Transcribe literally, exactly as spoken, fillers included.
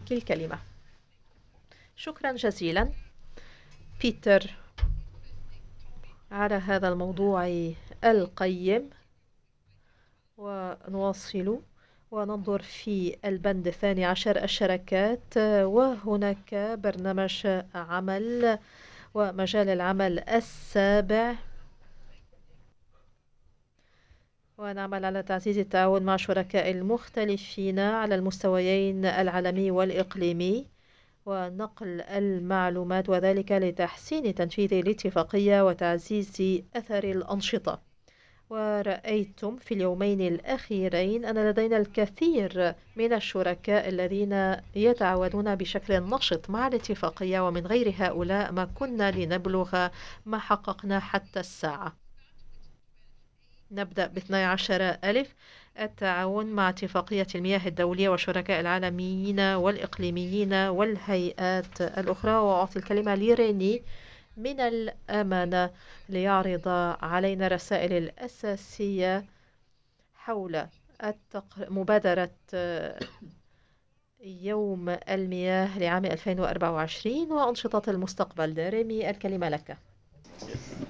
لك الكلمة. شكرا جزيلا بيتر على هذا الموضوع القيم. ونواصل وننظر في البند الثاني عشر الشركات، وهناك برنامج عمل ومجال العمل السابع، ونعمل على تعزيز التعاون مع شركاء المختلفين على المستويين العالمي والإقليمي ونقل المعلومات، وذلك لتحسين تنفيذ الاتفاقية وتعزيز أثر الأنشطة. ورأيتم في اليومين الأخيرين أن لدينا الكثير من الشركاء الذين يتعاونون بشكل نشط مع الاتفاقية، ومن غير هؤلاء ما كنا لنبلغ ما حققنا حتى الساعة. نبدأ باثني عشر ألف، التعاون مع اتفاقية المياه الدولية وشركاء العالميين والإقليميين والهيئات الأخرى. وأعطي الكلمة لريني من الأمانة ليعرض علينا الرسائل الأساسية حول التق... مبادرة يوم المياه لعام ألفين وأربعة وعشرين وأنشطة المستقبل. ريمي، الكلمة لك.